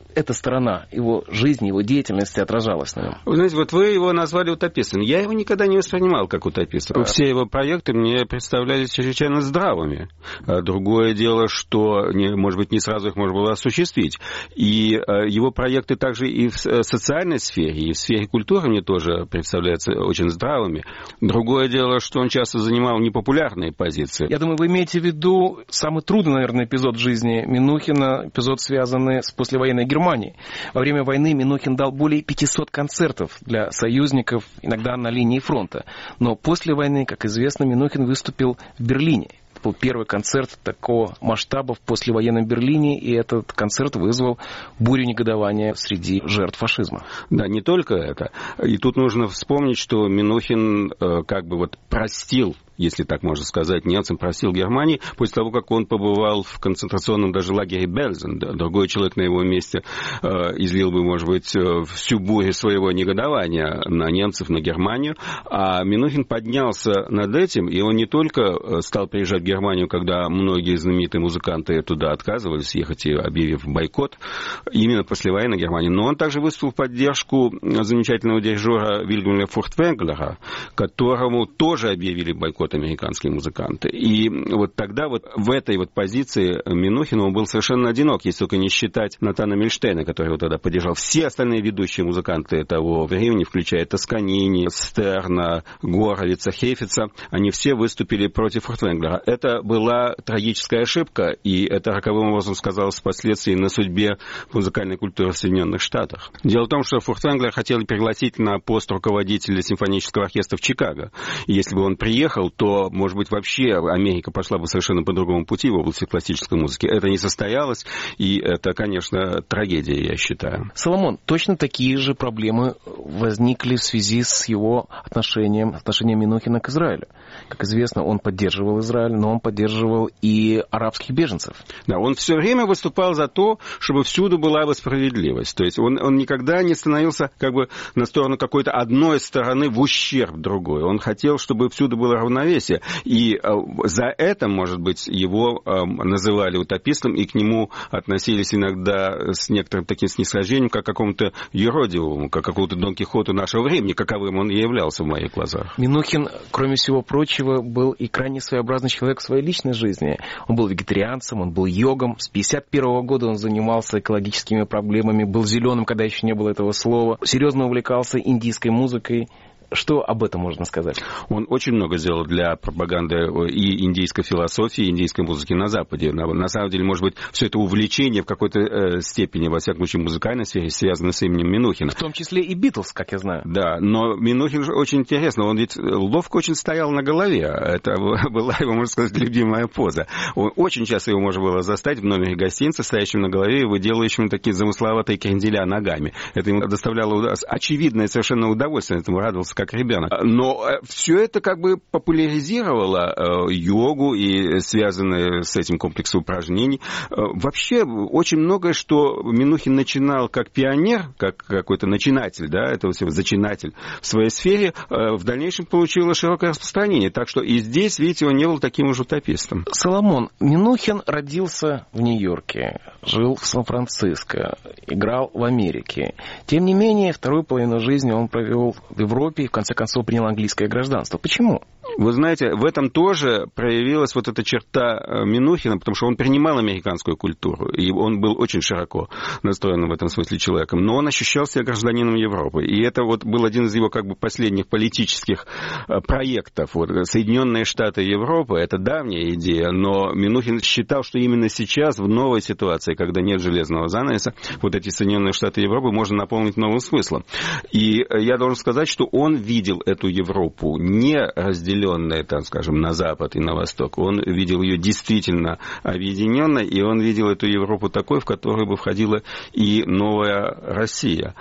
Speaker 12: эта сторона его жизни, его деятельности отражалась на нем?
Speaker 13: Вы знаете, вот вы его назвали утопистом. Я его никогда не воспринимал как утописта. Все его проекты мне представлялись чрезвычайно здравыми. Другое дело, что, может быть, не сразу их можно было осуществить. И его проекты также и в социальной сфере, и в сфере культуры мне тоже представляются очень здравыми. Другое дело, что он часто занимал непопулярные позиции.
Speaker 12: Я думаю, вы имеете в виду самый трудный, наверное, эпизод в жизни Минухина, эпизод, связанный с послевоенной Германией. Во время войны Минухин дал более пятисот концертов для союзников, иногда на линии фронта. Но после войны, как известно, Минухин выступил в Берлине. Это был первый концерт такого масштаба в послевоенном Берлине, и этот концерт вызвал бурю негодования среди жертв фашизма.
Speaker 13: Да, не только это. И тут нужно вспомнить, что Минухин э, как бы вот простил, если так можно сказать, немцам, простил Германии после того, как он побывал в концентрационном даже лагере Белзен. Другой человек на его месте э, излил бы, может быть, всю бурю своего негодования на немцев, на Германию. А Минухин поднялся над этим, и он не только стал приезжать в Германию, когда многие знаменитые музыканты туда отказывались ехать, объявив бойкот, именно послевоенной Германии, но он также выступил в поддержку замечательного дирижера Вильгельма Фуртвенглера, которому тоже объявили бойкот американские музыканты. И вот тогда вот в этой вот позиции Минухин он был совершенно одинок, если только не считать Натана Мильштейна, который его тогда поддержал. Все остальные ведущие музыканты того времени, включая Тосканини, Стерна, Горовица, Хейфица, они все выступили против Фуртвенглера. Это была трагическая ошибка, и это роковым образом сказалось впоследствии на судьбе музыкальной культуры в Соединенных Штатах. Дело в том, что Фуртвенглер хотел пригласить на пост руководителя симфонического оркестра в Чикаго. И если бы он приехал, то, может быть, вообще Америка пошла бы совершенно по другому пути в области классической музыки. Это не состоялось, и это, конечно, трагедия, я считаю.
Speaker 12: Соломон, точно такие же проблемы возникли в связи с его отношением, отношением Минухина к Израилю. Как известно, он поддерживал Израиль, но он поддерживал и арабских беженцев.
Speaker 13: Да, он все время выступал за то, чтобы всюду была бы справедливость. То есть он, он никогда не становился как бы на сторону какой-то одной стороны в ущерб другой. Он хотел, чтобы всюду было равновесие. И э, за это, может быть, его э, называли утопистом, и к нему относились иногда с некоторым таким снисхождением, как к какому-то юродивому, как к какому-то Дон Кихоту нашего времени, каковым он и являлся в моих глазах.
Speaker 12: Минухин, кроме всего прочего, был и крайне своеобразный человек в своей личной жизни. Он был вегетарианцем, он был йогом. С пятьдесят первого года он занимался экологическими проблемами, был зеленым, когда еще не было этого слова. Серьезно увлекался индийской музыкой. Что об этом можно сказать?
Speaker 13: Он очень много сделал для пропаганды и индийской философии, и индийской музыки на Западе. На самом деле, может быть, все это увлечение в какой-то степени, во всяком случае, музыкальной сфере, связано с именем Минухина.
Speaker 12: В том числе и Битлз, как я знаю.
Speaker 13: Да, но Минухин же очень интересно. Он ведь ловко очень стоял на голове. Это была его, можно сказать, любимая поза. Он, очень часто его можно было застать в номере гостиницы, стоящим на голове и выделывающим такие замысловатые кренделя ногами. Это ему доставляло очевидное совершенно удовольствие. Этому радовался как ребенок. Но все это как бы популяризировало э, йогу и связанные с этим комплексы упражнений. Э, вообще очень многое, что Минухин начинал как пионер, как какой-то начинатель, да, этого всего, зачинатель в своей сфере, э, в дальнейшем получило широкое распространение. Так что и здесь, видите, он не был таким уж утопистом.
Speaker 12: Соломон, Минухин родился в Нью-Йорке, жил в Сан-Франциско, играл в Америке. Тем не менее, вторую половину жизни он провел в Европе, в конце концов принял английское гражданство. Почему?
Speaker 13: Вы знаете, в этом тоже проявилась вот эта черта Минухина, потому что он принимал американскую культуру, и он был очень широко настроен в этом смысле человеком, но он ощущал себя гражданином Европы. И это вот был один из его как бы последних политических проектов. Вот, Соединенные Штаты Европы, это давняя идея, но Минухин считал, что именно сейчас, в новой ситуации, когда нет железного занавеса, вот эти Соединенные Штаты Европы можно наполнить новым смыслом. И я должен сказать, что он видел эту Европу не разделенной, так скажем, на Запад и на Восток. Он видел ее действительно объединенной, и он видел эту Европу такой, в которую бы входила и новая Россия.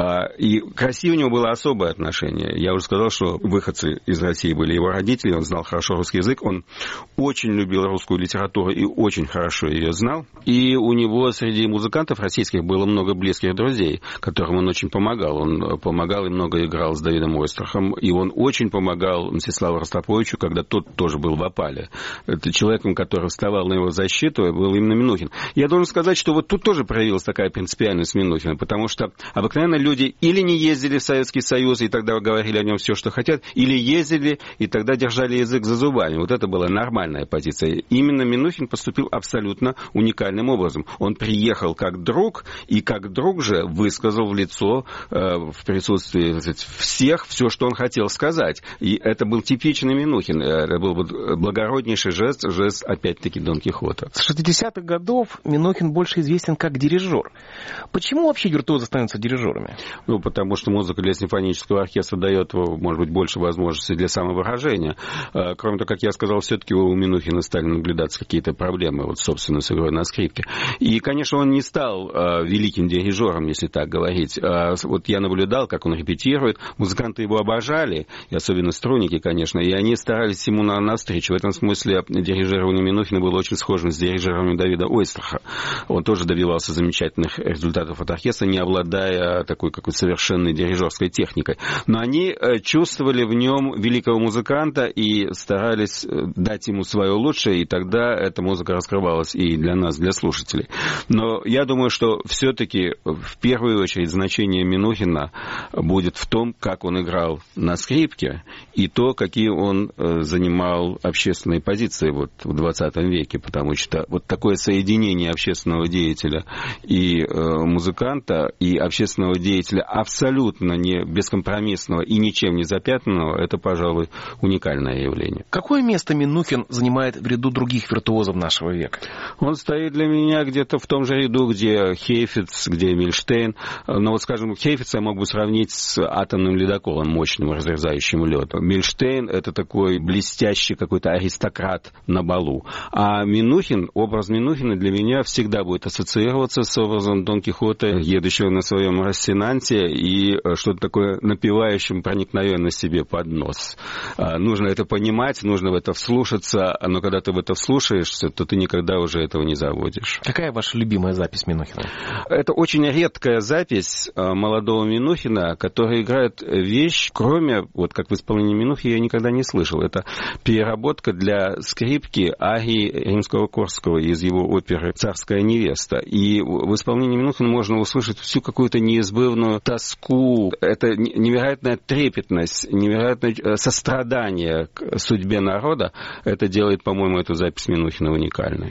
Speaker 13: И к России у него было особое отношение. Я уже сказал, что выходцы из России были его родители, он знал хорошо русский язык, он очень любил русскую литературу и очень хорошо ее знал. И у него среди музыкантов российских было много близких друзей, которым он очень помогал. Он помогал и много играл с Давидом Ойстрахом, и он очень помогал Мстиславу Ростроповичу, когда тот тоже был в опале. Это человеком, который вставал на его защиту, был именно Минухин. Я должен сказать, что вот тут тоже проявилась такая принципиальность Минухина, потому что обыкновенно люди или не ездили в Советский Союз, и тогда говорили о нем все, что хотят, или ездили, и тогда держали язык за зубами. Вот это была нормальная позиция. Именно Минухин поступил абсолютно уникальным образом. Он приехал как друг, и как друг же высказал в лицо, э, в присутствии, так сказать, всех все, что он хотел сказать. И это был типичный Минухин. Это был благороднейший жест, жест, опять-таки, Дон Кихота.
Speaker 12: С шестидесятых годов Минухин больше известен как дирижер. Почему вообще виртуозы становятся дирижерами?
Speaker 13: Ну, потому что музыка для симфонического оркестра дает, может быть, больше возможностей для самовыражения. Кроме того, как я сказал, все-таки у Минухина стали наблюдаться какие-то проблемы, вот, собственно, с игрой на скрипке. И, конечно, он не стал э, великим дирижером, если так говорить. Э, вот я наблюдал, как он репетирует. Музыканты его обожали, и особенно струнники, конечно, и они старались ему на, навстречу. В этом смысле дирижирование Минухина было очень схожим с дирижированием Давида Ойстраха. Он тоже добивался замечательных результатов от оркестра, не обладая такой какой-то совершенной дирижерской техникой. Но они э, чувствовали в нем великого музыканта и старались дать ему свое лучшее, и тогда эта музыка раскрывалась и для нас, для слушателей. Но я думаю, что все-таки в первую очередь значение Минухина будет в том, как он играл на скрипке, и то, какие он занимал общественные позиции вот в двадцатом веке, потому что вот такое соединение общественного деятеля и музыканта, и общественного деятеля абсолютно не бескомпромиссного и ничем не запятнанного, это, пожалуй, уникальное явление.
Speaker 12: Какое место Минухин занимает в ряду других виртуозов нашего века?
Speaker 13: Он стоит для меня где-то в том же ряду, где Хейфиц, где Мильштейн. Но вот, скажем, Хейфица я мог бы сравнить с атомным ледоколом, мощным, разрезающим лед. Мильштейн — это такой блестящий какой-то аристократ на балу. А Минухин, образ Минухина для меня всегда будет ассоциироваться с образом Дон Кихота, едущего на своем Росинанте и что-то такое напевающим проникновенно себе под нос. Нужно это понимать, нужно в это вслушаться, но когда ты в это вслушаешься, то ты никогда уже этого не забудешь.
Speaker 12: Какая ваша любимая запись Минухина?
Speaker 13: Это очень редкая запись молодого Минухина, который играет вещь, кроме, вот как в исполнении Минухина, я никогда не слышал. Это переработка для скрипки арии Римского-Корского из его оперы «Царская невеста». И в исполнении Минухина можно услышать всю какую-то неизбывную тоску, это невероятная трепетность, невероятное сострадание к судьбе народа. Это делает, по-моему, эту запись Минухина уникальной.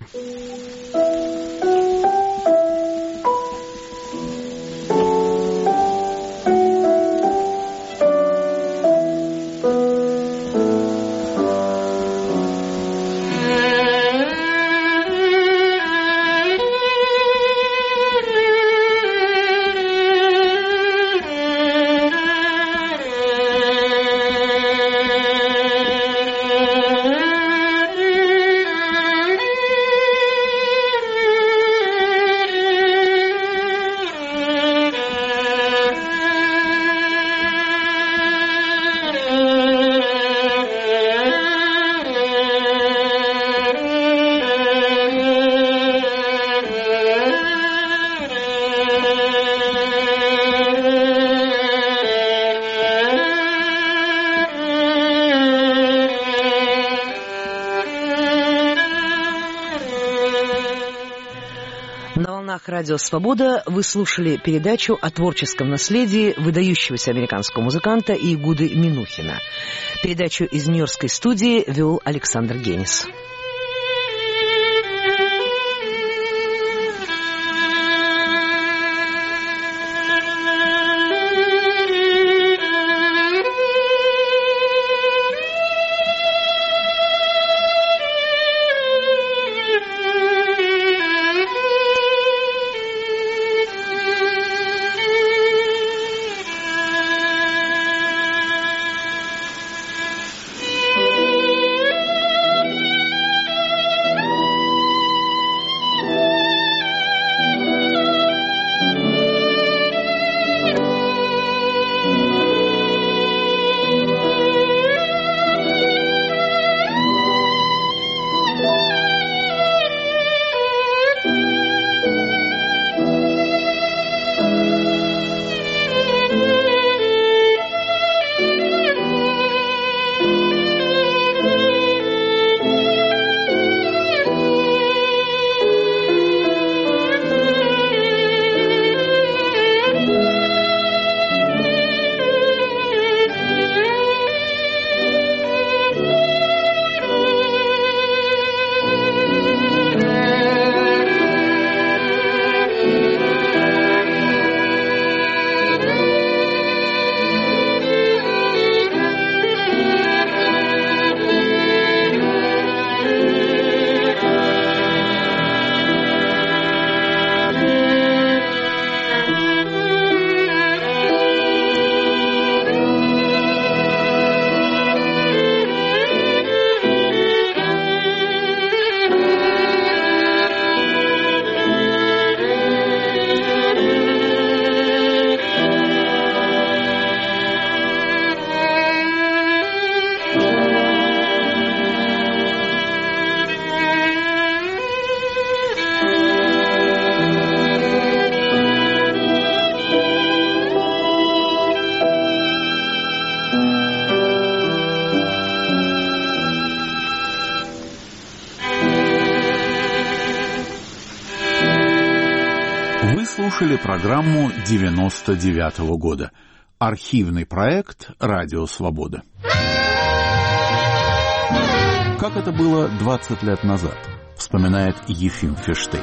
Speaker 14: Радио «Свобода» вы слушали передачу о творческом наследии выдающегося американского музыканта Иегуды Минухина. Передачу из Нью-Йоркской студии вел Александр Генис.
Speaker 1: Вы слушали программу девяносто девятого года. Архивный проект «Радио Свобода». Как это было двадцать лет назад, вспоминает Ефим Ферштейн.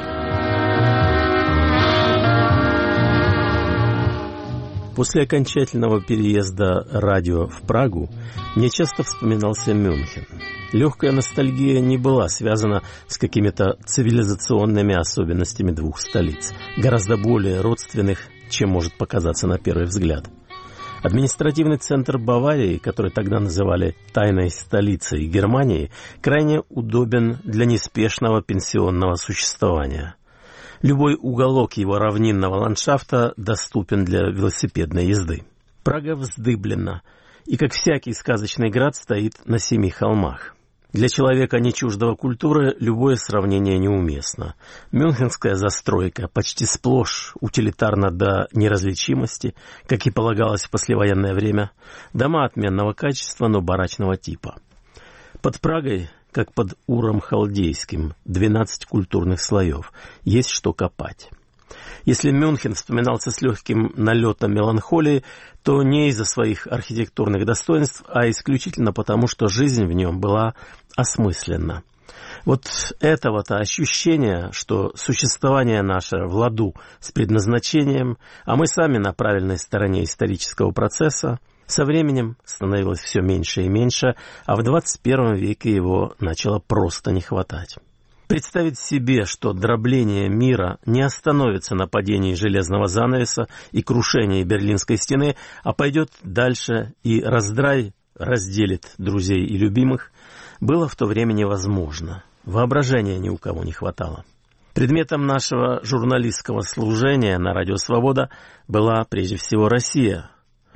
Speaker 15: После окончательного переезда радио в Прагу мне часто вспоминался Мюнхен. Легкая ностальгия не была связана с какими-то цивилизационными особенностями двух столиц, гораздо более родственных, чем может показаться на первый взгляд. Административный центр Баварии, который тогда называли «тайной столицей Германии», крайне удобен для неспешного пенсионного существования. Любой уголок его равнинного ландшафта доступен для велосипедной езды. Прага вздыблена и, как всякий сказочный град, стоит на семи холмах. Для человека не чуждого культуры любое сравнение неуместно. Мюнхенская застройка почти сплошь утилитарна до неразличимости, как и полагалось в послевоенное время. Дома отменного качества, но барачного типа. Под Прагой, как под Уром Халдейским, двенадцать культурных слоев. Есть что копать. Если Мюнхен вспоминался с легким налетом меланхолии, то не из-за своих архитектурных достоинств, а исключительно потому, что жизнь в нем была осмысленна. Вот этого-то ощущения, что существование наше в ладу с предназначением, а мы сами на правильной стороне исторического процесса, со временем становилось все меньше и меньше, а в двадцать первом веке его начало просто не хватать. Представить себе, что дробление мира не остановится на падении железного занавеса и крушении Берлинской стены, а пойдет дальше и раздрай разделит друзей и любимых, было в то время невозможно. Воображения ни у кого не хватало. Предметом нашего журналистского служения на Радио Свобода была прежде всего Россия.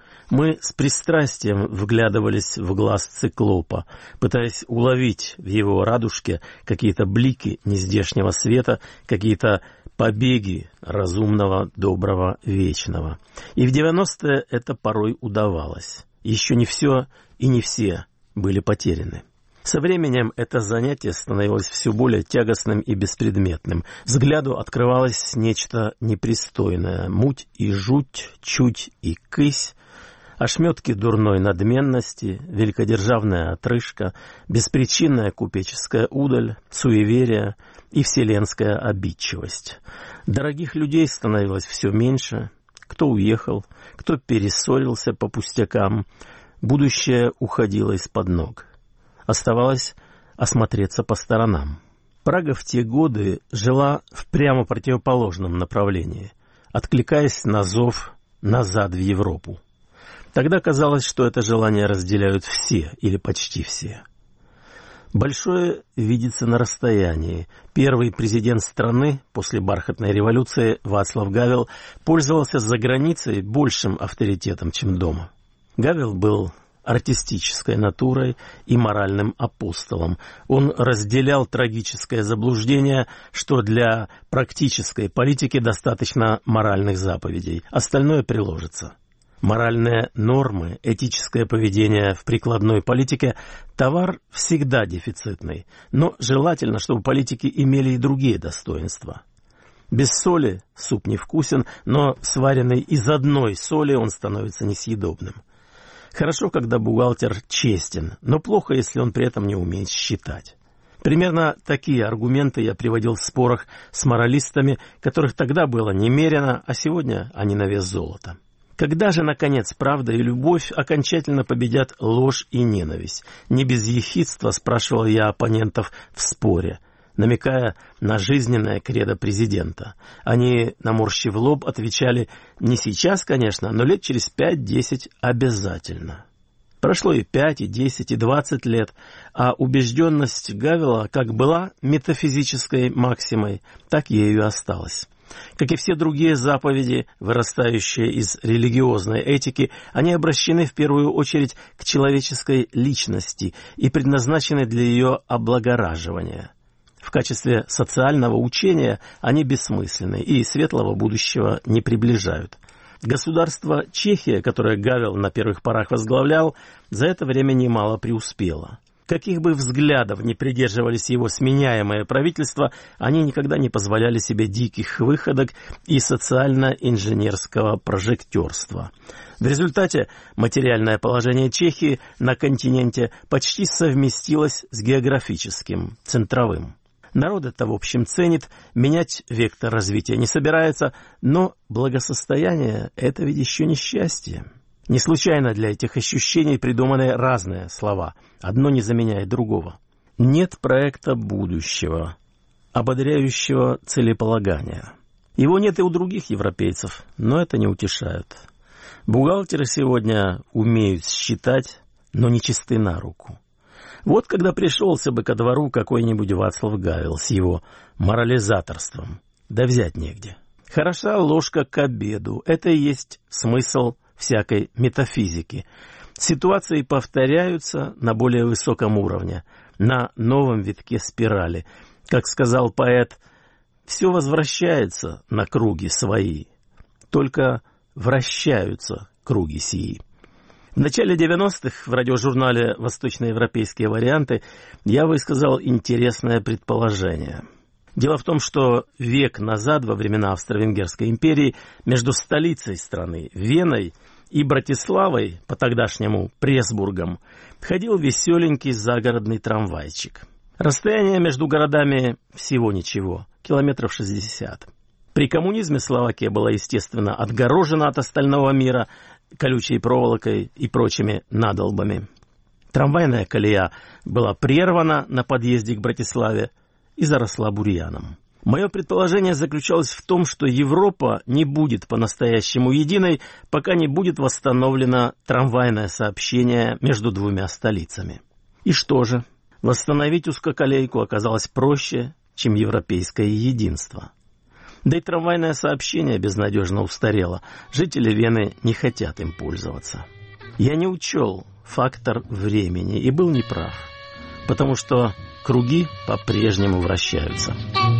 Speaker 15: Мы с пристрастием вглядывались в глаз циклопа, пытаясь уловить в его радужке какие-то блики нездешнего света, какие-то побеги разумного, доброго, вечного. И в девяностые это порой удавалось. Еще не все и не все были потеряны. Со временем это занятие становилось все более тягостным и беспредметным. Взгляду открывалось нечто непристойное, муть и жуть, чуть и кысь, ошметки дурной надменности, великодержавная отрыжка, беспричинная купеческая удаль, суеверие и вселенская обидчивость. Дорогих людей становилось все меньше, кто уехал, кто перессорился по пустякам, будущее уходило из-под ног. Оставалось осмотреться по сторонам. Прага в те годы жила в прямо противоположном направлении, откликаясь на зов назад в Европу. Тогда казалось, что это желание разделяют все или почти все. Большое видится на расстоянии. Первый президент страны после бархатной революции Вацлав Гавел пользовался за границей большим авторитетом, чем дома. Гавел был артистической натурой и моральным апостолом. Он разделял трагическое заблуждение, что для практической политики достаточно моральных заповедей, остальное приложится. Моральные нормы, этическое поведение в прикладной политике – товар всегда дефицитный, но желательно, чтобы политики имели и другие достоинства. Без соли суп невкусен, но сваренный из одной соли он становится несъедобным. Хорошо, когда бухгалтер честен, но плохо, если он при этом не умеет считать. Примерно такие аргументы я приводил в спорах с моралистами, которых тогда было немерено, а сегодня они на вес золота. Когда же, наконец, правда и любовь окончательно победят ложь и ненависть? Не без ехидства спрашивал я оппонентов в споре, намекая на жизненное кредо президента. Они, наморщив лоб, отвечали: не сейчас, конечно, но лет через пять-десять обязательно. Прошло и пять, и десять, и двадцать лет, а убежденность Гавела как была метафизической максимой, так ею и осталась. Как и все другие заповеди, вырастающие из религиозной этики, они обращены в первую очередь к человеческой личности и предназначены для ее облагораживания. В качестве социального учения они бессмысленны и светлого будущего не приближают. Государство Чехия, которое Гавел на первых порах возглавлял, за это время немало преуспело. Каких бы взглядов не придерживались его сменяемые правительства, они никогда не позволяли себе диких выходок и социально-инженерского прожектерства. В результате материальное положение Чехии на континенте почти совместилось с географическим, центровым. Народ это, в общем, ценит, менять вектор развития не собирается, но благосостояние – это ведь еще не счастье. Не случайно для этих ощущений придуманы разные слова. Одно не заменяет другого. Нет проекта будущего, ободряющего целеполагания. Его нет и у других европейцев, но это не утешает. Бухгалтеры сегодня умеют считать, но не чисты на руку. Вот когда пришелся бы ко двору какой-нибудь Вацлав Гавел с его морализаторством, да взять негде. Хороша ложка к обеду, это и есть смысл всякой метафизики. Ситуации повторяются на более высоком уровне, на новом витке спирали. Как сказал поэт, все возвращается на круги свои, только вращаются круги сии. В начале девяностых в радиожурнале «Восточноевропейские варианты» я высказал интересное предположение. Дело в том, что век назад, во времена Австро-Венгерской империи, между столицей страны, Веной, и Братиславой, по-тогдашнему Пресбургом, ходил веселенький загородный трамвайчик. Расстояние между городами всего ничего, километров шестьдесят. При коммунизме Словакия была, естественно, отгорожена от остального мира колючей проволокой и прочими надолбами. Трамвайная колея была прервана на подъезде к Братиславе и заросла бурьяном. Мое предположение заключалось в том, что Европа не будет по-настоящему единой, пока не будет восстановлено трамвайное сообщение между двумя столицами. И что же? Восстановить узкоколейку оказалось проще, чем европейское единство. Да и трамвайное сообщение безнадежно устарело. Жители Вены не хотят им пользоваться. Я не учел фактор времени и был неправ, потому что круги по-прежнему вращаются.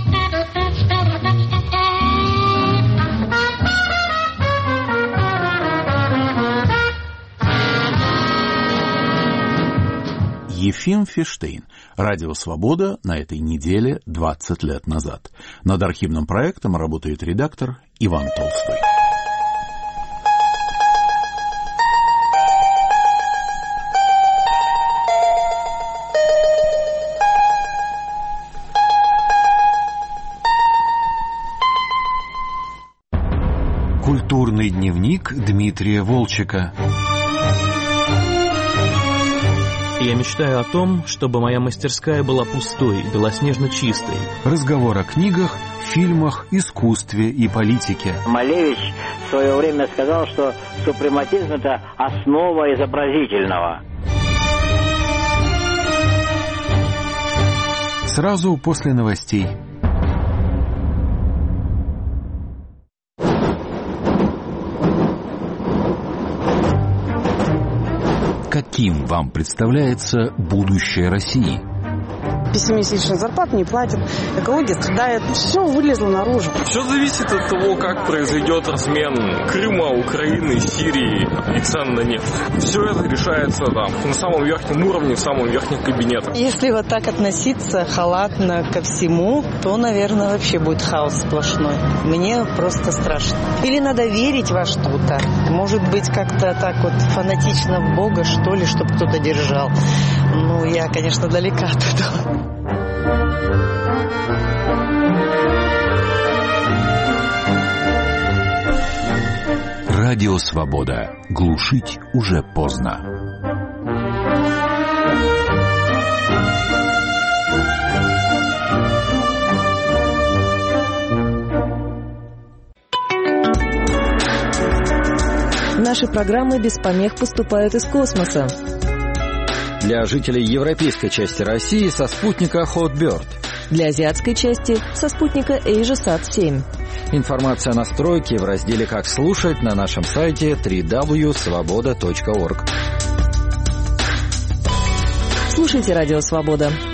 Speaker 1: Ефим Фиштейн. Радио «Свобода» на этой неделе двадцать лет назад. Над архивным проектом работает редактор Иван Толстой. Культурный дневник Дмитрия Волчека.
Speaker 6: Я мечтаю о том, чтобы моя мастерская была пустой, белоснежно чистой.
Speaker 1: Разговор о книгах, фильмах, искусстве и политике.
Speaker 16: Малевич в свое время сказал, что супрематизм – это основа изобразительного.
Speaker 1: Сразу после новостей. Каким вам представляется будущее России?
Speaker 17: Пессимистичную зарплату не платят, экология страдает, все вылезло наружу.
Speaker 10: Все зависит от того, как произойдет размен Крыма, Украины, Сирии и цен на нефть. Все это решается там на самом верхнем уровне, в самом верхнем кабинете.
Speaker 17: Если вот так относиться халатно ко всему, то, наверное, вообще будет хаос сплошной. Мне просто страшно. Или надо верить во что-то. Может быть, как-то так вот фанатично в Бога, что ли, чтобы кто-то держал. Ну, я, конечно, далека от этого.
Speaker 1: Радио «Свобода». Глушить уже поздно.
Speaker 18: Наши программы без помех поступают из космоса.
Speaker 19: Для жителей европейской части России со спутника Hotbird.
Speaker 18: Для азиатской части со спутника AsiaSat семь.
Speaker 19: Информация о настройке в разделе «Как слушать» на нашем сайте дабл-ю дабл ю дабл ю точка свобода точка орг.
Speaker 18: Слушайте «Радио Свобода».